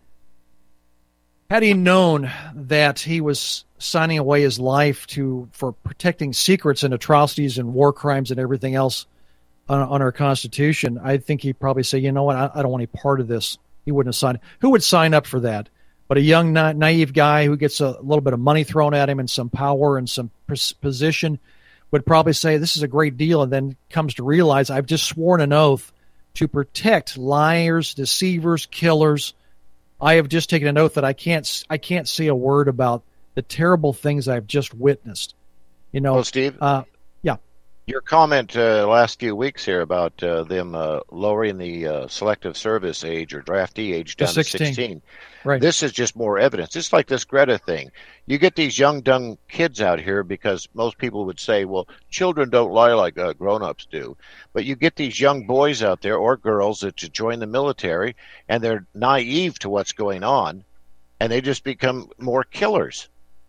had he known that he was signing away his life to for protecting secrets and atrocities and war crimes and everything else on, on our Constitution, I think he'd probably say, you know what, I, I don't want any part of this. He wouldn't have signed. Who would sign up for that? But a young, na- naive guy who gets a little bit of money thrown at him and some power and some pos- position would probably say, this is a great deal, and then comes to realize, I've just sworn an oath to protect liars, deceivers, killers. I have just taken an oath that I can't I can't say a word about the terrible things I've just witnessed. You know, Well, Steve, uh, yeah, your comment uh, last few weeks here about uh, them uh, lowering the uh, selective service age or draftee age To down sixteen. to sixteen. right. This is just more evidence. It's like this Greta thing. You get these young, dumb kids out here because most people would say, well, children don't lie like uh, grown-ups do. But you get these young boys out there or girls that to join the military, and they're naive to what's going on, and they just become more killers.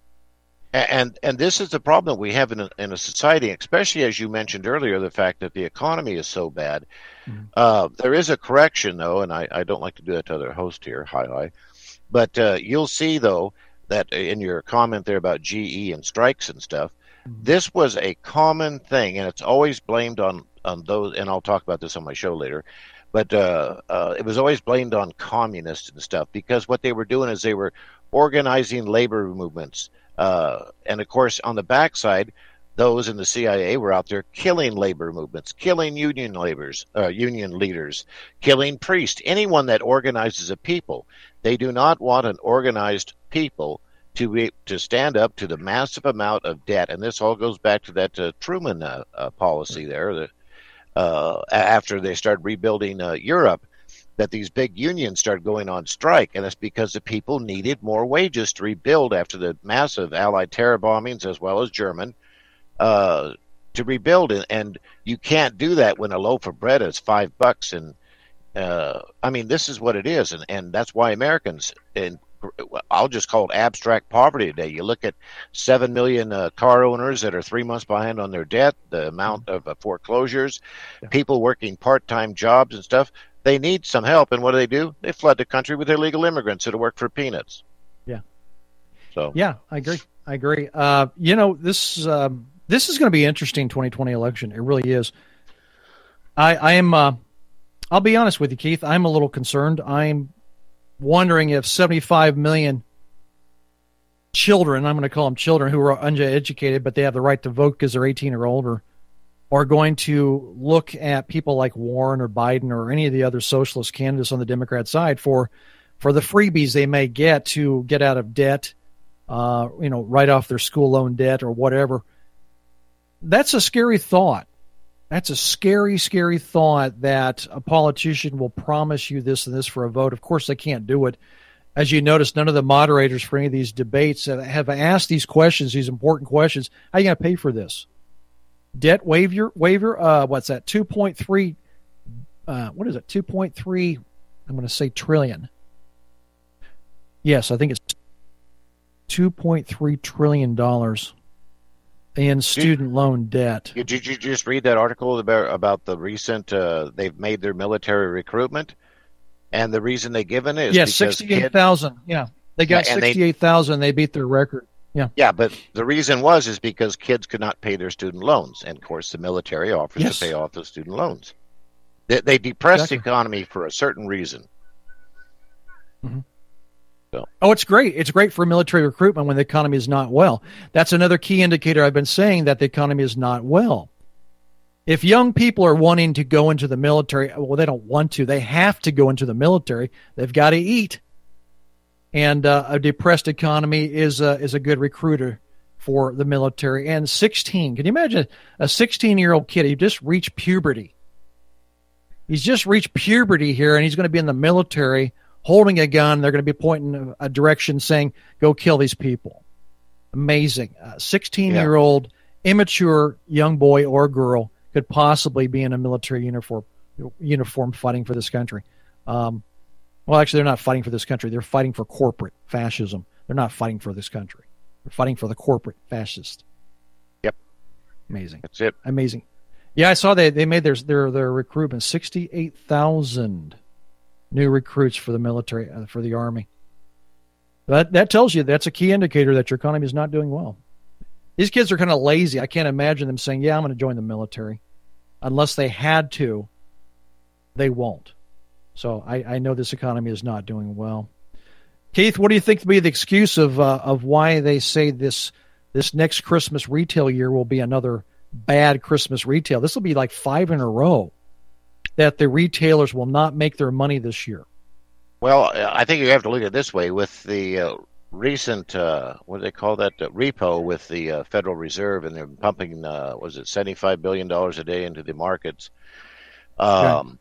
A- And and this is the problem we have in a, in a society, especially as you mentioned earlier, the fact that the economy is so bad. Uh, there is a correction, though, and I, I don't like to do that to other host here, highlight. But uh, you'll see, though, that in your comment there about G E and strikes and stuff, this was a common thing, and it's always blamed on, on those, and I'll talk about this on my show later, but uh, uh, it was always blamed on communists and stuff, because what they were doing is they were organizing labor movements. Uh, and, of course, on the backside, those in the C I A were out there killing labor movements, killing union laborers, uh, union leaders, killing priests, anyone that organizes a people. They do not want an organized people to be, to stand up to the massive amount of debt, and this all goes back to that uh, Truman uh, uh, policy there. That uh, after they started rebuilding uh, Europe, that these big unions started going on strike, and it's because the people needed more wages to rebuild after the massive Allied terror bombings as well as German. Uh, to rebuild it, and you can't do that when a loaf of bread is five bucks. And uh, I mean, this is what it is, and, and that's why Americans, and I'll just call it abstract poverty today. You look at seven million uh, car owners that are three months behind on their debt, the amount of uh, foreclosures, yeah. people working part-time jobs and stuff. They need some help, and what do they do? They flood the country with illegal immigrants that work for peanuts. Yeah. So yeah, I agree. I agree. Uh, you know, this. Um, This is going to be an interesting twenty twenty election. It really is. I, I am, uh, I'll be honest with you, Keith. I'm a little concerned. I'm wondering if seventy-five million children, I'm going to call them children who are uneducated, but they have the right to vote because they're eighteen or older, are going to look at people like Warren or Biden or any of the other socialist candidates on the Democrat side for, for the freebies they may get to get out of debt, uh, you know, write off their school loan debt or whatever. That's a scary thought. That's a scary, scary thought that a politician will promise you this and this for a vote. Of course, they can't do it. As you notice, none of the moderators for any of these debates have asked these questions, these important questions. How are you going to pay for this? Debt waiver, waiver. Uh, what's that? two point three. Uh, what is it? two point three. I'm going to say trillion. Yes, I think it's two point three trillion dollars. In student did, loan debt. Did you just read that article about about the recent? Uh, they've made their military recruitment, and the reason they given it is yeah, because sixty-eight thousand. Yeah, they got yeah, sixty-eight thousand. They, they beat their record. Yeah, yeah, but the reason was is because kids could not pay their student loans, and of course the military offers yes. to pay off the student loans. They, they depress Exactly. the economy for a certain reason. Mm-hmm. So. Oh, it's great. It's great for military recruitment when the economy is not well. That's another key indicator I've been saying, that the economy is not well. If young people are wanting to go into the military, well, they don't want to. They have to go into the military. They've got to eat. And uh, a depressed economy is a, is a good recruiter for the military. And sixteen, can you imagine a sixteen-year-old kid? He just reached puberty. He's just reached puberty here, and he's going to be in the military holding a gun. They're going to be pointing a direction saying, go kill these people. Amazing. A sixteen-year-old yeah. immature young boy or girl could possibly be in a military uniform, uniform fighting for this country. Um, well, actually, they're not fighting for this country. They're fighting for corporate fascism. They're not fighting for this country. They're fighting for the corporate fascist. Yep. Amazing. That's it. Amazing. Yeah, I saw they they made their their their recruitment sixty-eight thousand new recruits for the military, uh, for the Army. That that tells you that's a key indicator that your economy is not doing well. These kids are kind of lazy. I can't imagine them saying, yeah, I'm going to join the military. Unless they had to, they won't. So I, I know this economy is not doing well. Keith, what do you think to be the excuse of uh, of why they say this this next Christmas retail year will be another bad Christmas retail? This will be like five in a row that the retailers will not make their money this year. Well, I think you have to look at it this way. With the uh, recent, uh, what do they call that, uh, repo with the uh, Federal Reserve, and they're pumping, uh, was it seventy-five billion dollars a day into the markets, um, Okay.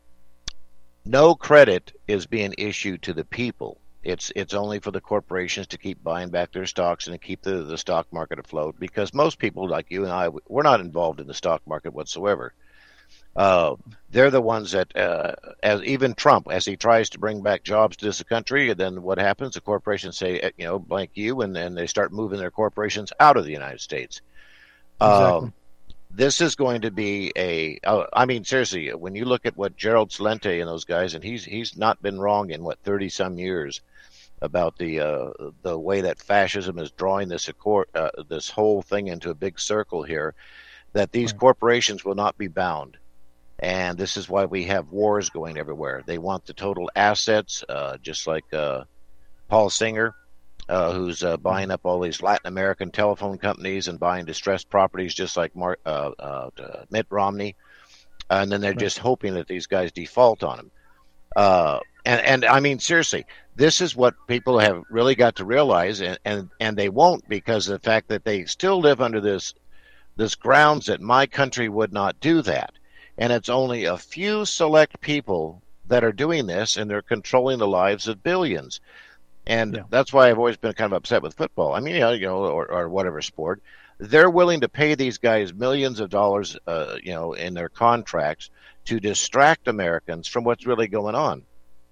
no credit is being issued to the people. It's it's only for the corporations to keep buying back their stocks and to keep the, the stock market afloat, because most people like you and I, we're not involved in the stock market whatsoever. Uh, they're the ones that, uh, as even Trump, as he tries to bring back jobs to this country, and then what happens? The corporations say, you know, blank you, and then they start moving their corporations out of the United States. Exactly. Um, this is going to be a, uh, I mean, seriously, when you look at what Gerald Celente and those guys, and he's he's not been wrong in, what, thirty some years about the uh, the way that fascism is drawing this accord, uh, this whole thing into a big circle here, that these Right. corporations will not be bound. And this is why we have wars going everywhere. They want the total assets, uh, just like uh, Paul Singer, uh, who's uh, buying up all these Latin American telephone companies and buying distressed properties, just like Mark, uh, uh, Mitt Romney. And then they're Right. just hoping that these guys default on them. Uh, and, and I mean, seriously, this is what people have really got to realize, and, and, and they won't, because of the fact that they still live under this this grounds that my country would not do that. And it's only a few select people that are doing this, and they're controlling the lives of billions. And Yeah. that's why I've always been kind of upset with football. I mean, you know, you know or, or whatever sport. They're willing to pay these guys millions of dollars, uh, you know, in their contracts to distract Americans from what's really going on.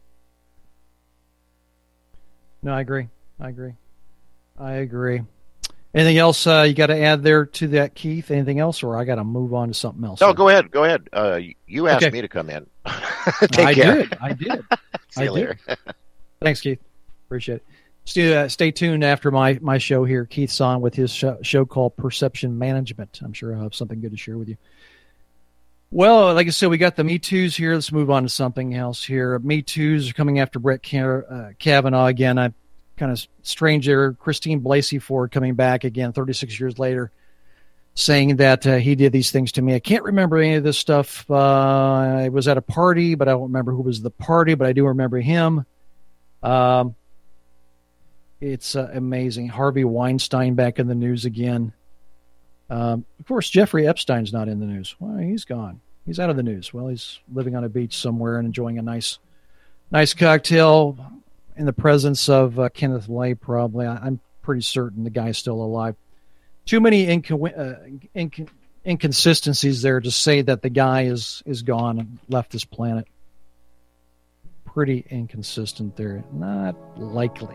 No, I agree. I agree. I agree. Anything else uh, you got to add there to that, Keith? Anything else, or I got to move on to something else? No, here? go ahead. Go ahead. Uh, you asked Okay. me to come in. Take I care. did. I did. See I you later. did. Thanks, Keith. Appreciate it. Stay, uh, stay tuned after my, my show here. Keith's on with his show, show called Perception Management. I'm sure I'll have something good to share with you. Well, like I said, we got the Me Too's here. Let's move on to something else here. Me Too's are coming after Brett uh, Kavanaugh again. I kind of strange there. Christine Blasey Ford coming back again thirty-six years later, saying that uh, he did these things to me. I can't remember any of this stuff. Uh, I was at a party, but I don't remember who was the party, but I do remember him. Um, it's uh, amazing. Harvey Weinstein back in the news again. Um, of course, Jeffrey Epstein's not in the news. Well, he's gone. He's out of the news. Well, he's living on a beach somewhere and enjoying a nice, nice cocktail in the presence of uh, Kenneth Lay, probably. I, I'm pretty certain the guy's still alive. Too many inco- uh, inc- inconsistencies there to say that the guy is, is gone and left this planet. Pretty inconsistent there. Not likely.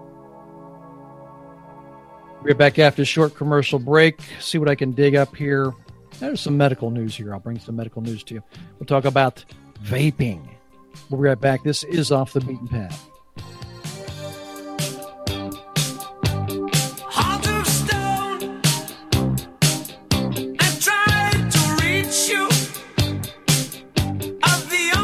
We'll get back after a short commercial break. See what I can dig up here. There's some medical news here. I'll bring some medical news to you. We'll talk about vaping. We'll be right back. This is Off the Beaten Path. Heart of stone, I tried to reach you. Of the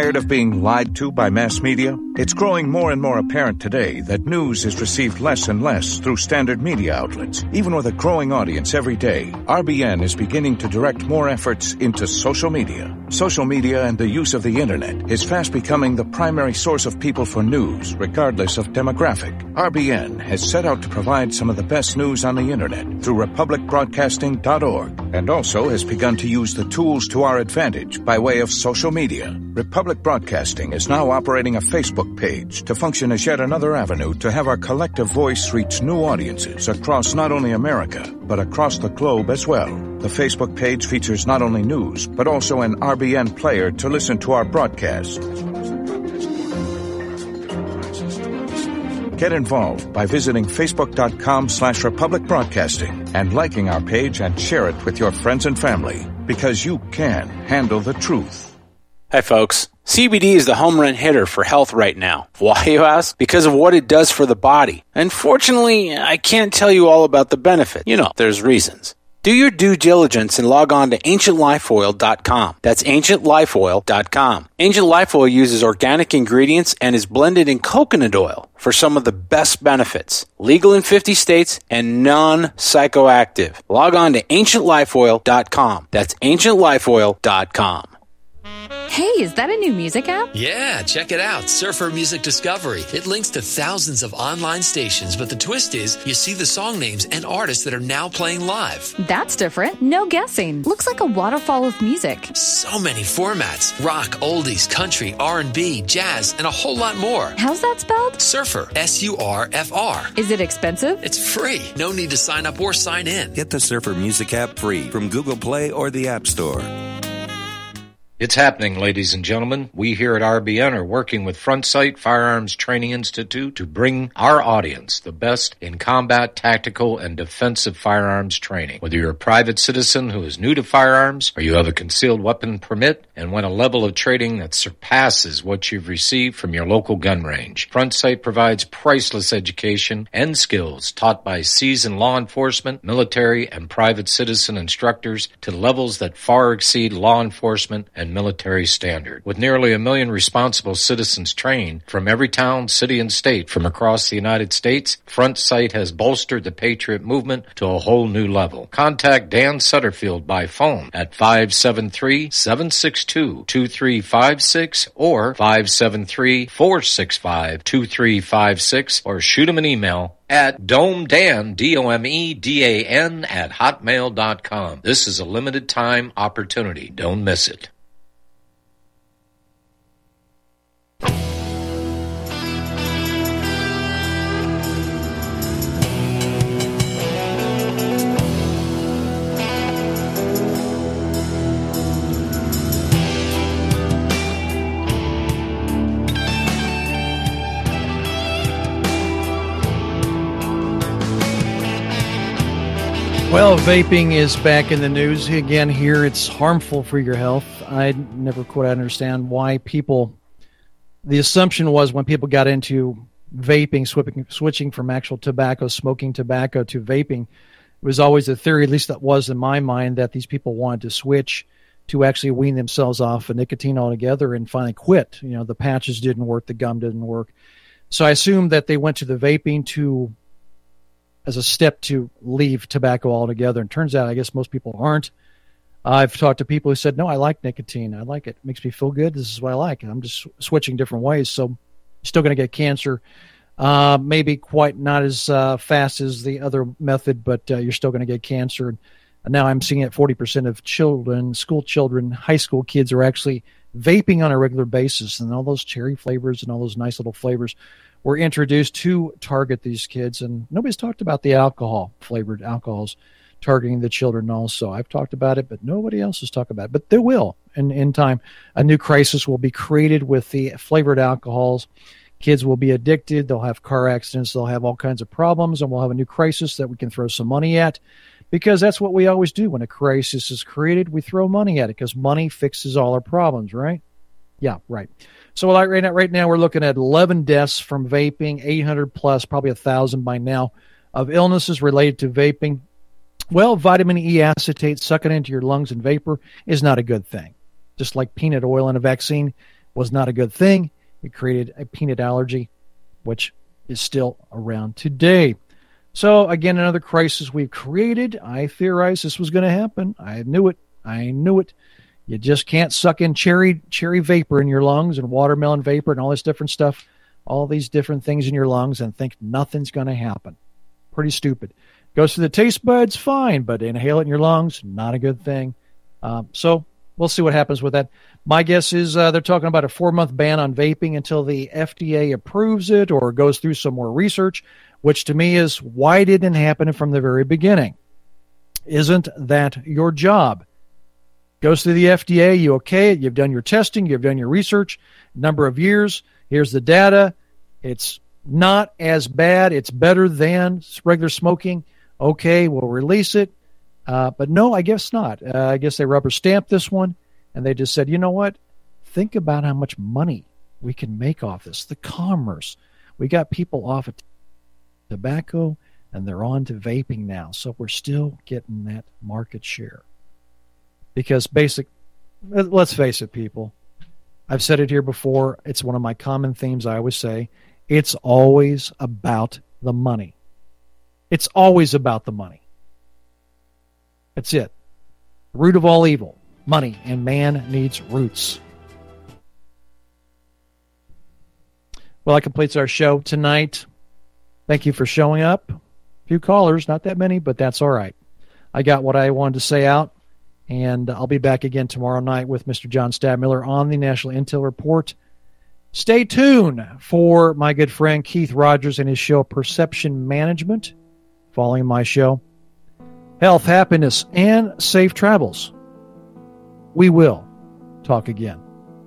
Tired of being lied to by mass media? It's growing more and more apparent today that news is received less and less through standard media outlets. Even with a growing audience every day, R B N is beginning to direct more efforts into social media. Social media and the use of the internet is fast becoming the primary source of people for news, regardless of demographic. R B N has set out to provide some of the best news on the internet through republic broadcasting dot org, and also has begun to use the tools to our advantage by way of social media. Republic Broadcasting is now operating a Facebook page to function as yet another avenue to have our collective voice reach new audiences across not only America, but across the globe as well. The Facebook page features not only news, but also an R B N player to listen to our broadcast. Get involved by visiting facebook.com slash Republic Broadcasting and liking our page and share it with your friends and family, because you can handle the truth. Hi, folks. C B D is the home run hitter for health right now. Why, you ask? Because of what it does for the body. Unfortunately, I can't tell you all about the benefit. You know, there's reasons. Do your due diligence and log on to ancient life oil dot com. That's ancient life oil dot com. Ancient Life Oil uses organic ingredients and is blended in coconut oil for some of the best benefits. Legal in fifty states and non-psychoactive. Log on to ancient life oil dot com. That's ancient life oil dot com. Hey, is that a new music app? Yeah, check it out. Surfer Music Discovery. It links to thousands of online stations, but the twist is you see the song names and artists that are now playing live. That's different. No guessing. Looks like a waterfall of music. So many formats. Rock, oldies, country, R and B, jazz, and a whole lot more. How's that spelled? Surfer. S U R F R. Is it expensive? It's free. No need to sign up or sign in. Get the Surfer Music app free from Google Play or the App Store. It's happening, ladies and gentlemen. We here at R B N are working with Front Sight Firearms Training Institute to bring our audience the best in combat, tactical, and defensive firearms training. Whether you're a private citizen who is new to firearms, or you have a concealed weapon permit and want a level of training that surpasses what you've received from your local gun range, Front Sight provides priceless education and skills taught by seasoned law enforcement, military, and private citizen instructors to levels that far exceed law enforcement and military standard. With nearly a million responsible citizens trained from every town, city, and state from across the United States, Front Sight has bolstered the Patriot movement to a whole new level. Contact Dan Sutterfield by phone at five seven three, seven six two, two three five six or five seven three, four six five, two three five six, or shoot him an email at domedan, D O M E D A N, at hotmail dot com. This is a limited time opportunity. Don't miss it. Well, vaping is back in the news again here. It's harmful for your health. I never quite understand why people, the assumption was when people got into vaping, switching, switching from actual tobacco, smoking tobacco to vaping, it was always a theory, at least that was in my mind, that these people wanted to switch to actually wean themselves off of nicotine altogether and finally quit. You know, the patches didn't work, the gum didn't work. So I assumed that they went to the vaping to as a step to leave tobacco altogether. And turns out, I guess most people aren't. I've talked to people who said, no, I like nicotine. I like it. It makes me feel good. This is what I like. I'm just switching different ways. So still going to get cancer. Uh, maybe quite not as uh, fast as the other method, but uh, you're still going to get cancer. And now I'm seeing that forty percent of children, school children, high school kids are actually vaping on a regular basis. And all those cherry flavors and all those nice little flavors were introduced to target these kids, and nobody's talked about the alcohol, flavored alcohols, targeting the children also. I've talked about it, but nobody else has talked about it. But there will, in, in time, a new crisis will be created with the flavored alcohols. Kids will be addicted. They'll have car accidents. They'll have all kinds of problems, and we'll have a new crisis that we can throw some money at, because that's what we always do. When a crisis is created, we throw money at it, because money fixes all our problems, right? Yeah, right. So like right now, right now we're looking at eleven deaths from vaping, eight hundred plus, probably one thousand by now, of illnesses related to vaping. Well, vitamin E acetate sucking into your lungs and vapor is not a good thing. Just like peanut oil in a vaccine was not a good thing. It created a peanut allergy, which is still around today. So, again, another crisis we've created. I theorized this was going to happen. I knew it. I knew it. You just can't suck in cherry cherry vapor in your lungs and watermelon vapor and all this different stuff, all these different things in your lungs and think nothing's going to happen. Pretty stupid. Goes through the taste buds, fine, but inhale it in your lungs, not a good thing. Um, so we'll see what happens with that. My guess is uh, they're talking about a four-month ban on vaping until the F D A approves it or goes through some more research, which to me is why didn't it happen from the very beginning? Isn't that your job? Goes through the F D A, you okay it, you've done your testing, you've done your research, number of years, here's the data. It's not as bad, it's better than regular smoking. Okay, we'll release it. Uh, but no, I guess not. Uh, I guess they rubber stamped this one, and they just said, you know what? Think about how much money we can make off this. The commerce. We got people off of tobacco, and they're on to vaping now. So we're still getting that market share. Because basic, let's face it, people. I've said it here before. It's one of my common themes I always say. It's always about the money. It's always about the money. That's it. The root of all evil, money, and man needs roots. Well, that completes our show tonight. Thank you for showing up. A few callers, not that many, but that's all right. I got what I wanted to say out, and I'll be back again tomorrow night with Mister John Stadtmiller on the National Intel Report. Stay tuned for my good friend Keith Rogers and his show Perception Management, following my show. Health, happiness, and safe travels. We will talk again.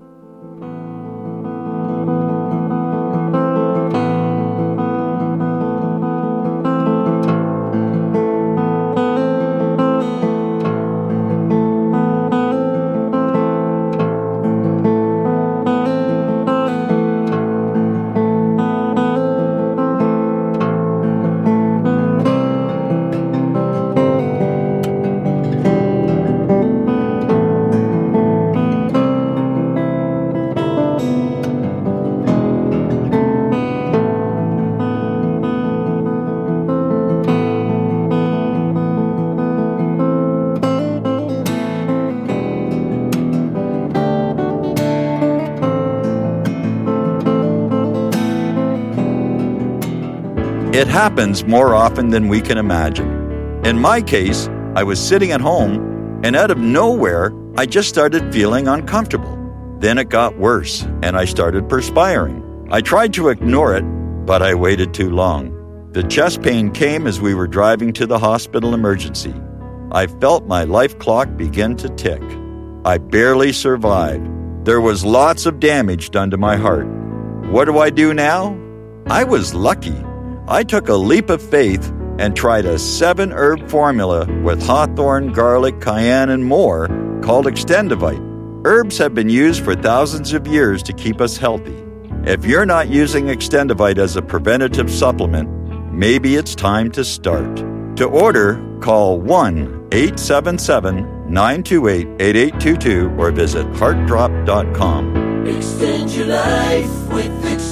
It happens more often than we can imagine. In my case, I was sitting at home, and out of nowhere, I just started feeling uncomfortable. Then it got worse, and I started perspiring. I tried to ignore it, but I waited too long. The chest pain came as we were driving to the hospital emergency. I felt my life clock begin to tick. I barely survived. There was lots of damage done to my heart. What do I do now? I was lucky. I took a leap of faith and tried a seven-herb formula with hawthorn, garlic, cayenne, and more called Extendivite. Herbs have been used for thousands of years to keep us healthy. If you're not using Extendivite as a preventative supplement, maybe it's time to start. To order, call one eight seven seven, nine two eight, eight eight two two or visit heart drop dot com. Extend your life with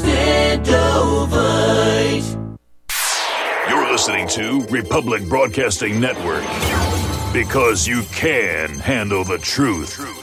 Extendovite. You're listening to Republic Broadcasting Network, because you can handle the truth.